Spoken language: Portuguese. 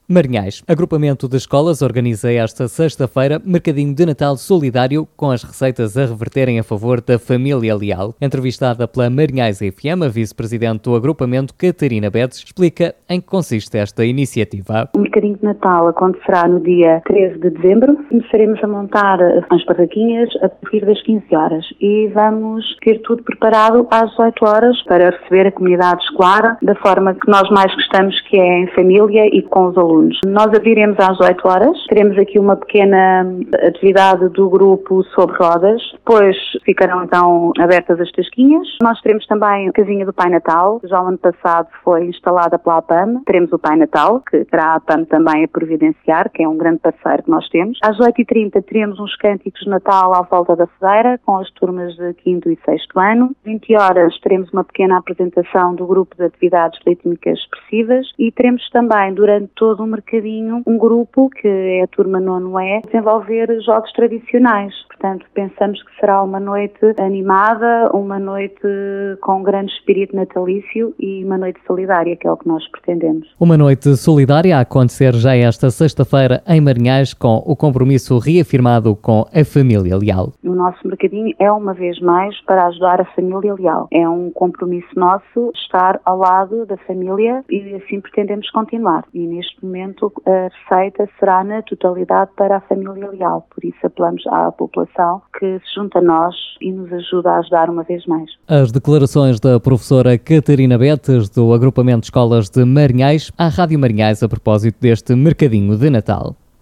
Marinhais. Agrupamento de escolas organiza esta sexta-feira Mercadinho de Natal Solidário com as receitas a reverterem a favor da família Leal. Entrevistada pela Marinhais FM, a vice-presidente do agrupamento, Catarina Betes, explica em que consiste esta iniciativa. O Mercadinho de Natal acontecerá no dia 13 de dezembro. Começaremos a montar as barraquinhas a partir das 15 horas e vamos ter tudo preparado às 18 horas para receber a comunidade escolar da forma que nós mais gostamos, que é em família e com os alunos. Nós abriremos às 18 horas, teremos aqui uma pequena atividade do grupo sobre rodas, depois ficarão então abertas as tasquinhas. Nós teremos também a casinha do Pai Natal, que já o ano passado foi instalada pela APAM. Teremos o Pai Natal, que terá a APAM também a providenciar, que é um grande parceiro que nós temos. Às 8h30 teremos uns cânticos de Natal à volta da fogueira, com as turmas de 5º e 6º ano. 20 horas teremos uma pequena apresentação do grupo de atividades rítmicas expressivas e teremos também, durante todo o mercadinho, um grupo, que é a turma 9E, desenvolver jogos tradicionais. Portanto, pensamos que será uma noite animada, uma noite com um grande espírito natalício e uma noite solidária, que é o que nós pretendemos. Uma noite solidária a acontecer já esta sexta-feira em Marinhais, com o compromisso reafirmado com a família Leal. O nosso mercadinho é, uma vez mais, para ajudar a família Leal. É um compromisso nosso estar ao lado da família e assim pretendemos continuar. E neste momento a receita será na totalidade para a família Leal. Por isso apelamos à população que se junta a nós e nos ajuda a ajudar uma vez mais. As declarações da professora Catarina Betes, do agrupamento de escolas de Marinhais, à Rádio Marinhais, a propósito deste Mercadinho de Natal.